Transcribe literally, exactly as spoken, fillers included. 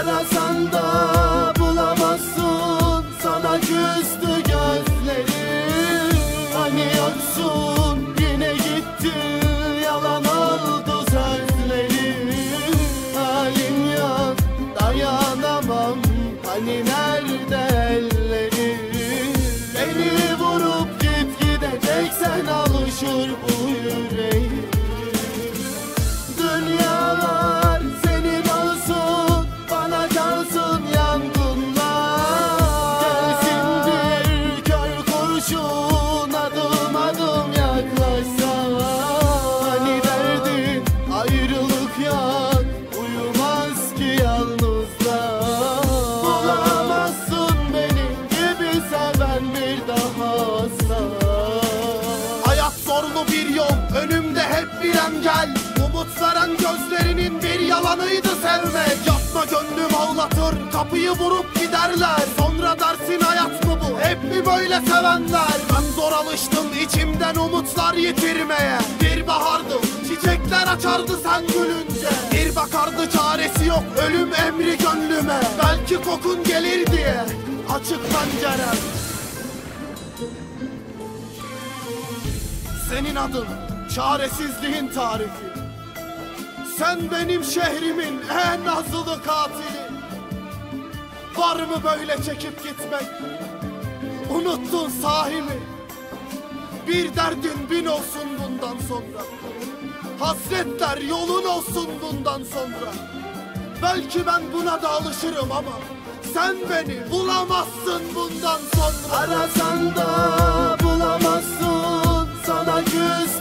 Arasan da bulamazsın, sana küstü gözlerim. Hani yoksun yine gitti, yalan oldu sözlerim. Halim yok, dayanamam, hani nerede ellerim? Beni vurup git gideceksen alışır bu yüreğim. Dünyalar senin olsun, bana kalsın yangınlar. Gelsin bir kör kurşun, adım adım yaklaşsa. Hani derdin ayrılık yok, uyumaz ki yalnızlar. Bulamazsın benim gibi seven bir daha asla. Hayat zorlu bir yol, önümde hep bir engel. Umut veren gözlerinin bir yalanıydı sevmek. Yapma gönlüm ağlatır, kapıyı vurup giderler. Sonra dersin hayat mı bu, hep mi böyle sevenler? Ben zor alıştım içimden umutlar yitirmeye. Bir bahardım, çiçekler açardı sen gülünce. Bir bakardı çaresi yok, ölüm emri gönlüme. Belki kokun gelir diye açık pencerem. Senin adın çaresizliğin tarifi. Sen benim şehrimin en azılı katili. Var mı böyle çekip gitmek? Unuttun sahimi. Bir derdin bin olsun bundan sonra. Hasretler yolun olsun bundan sonra. Belki ben buna da alışırım ama sen beni bulamazsın bundan sonra. Arasan da bulamazsın, sana küs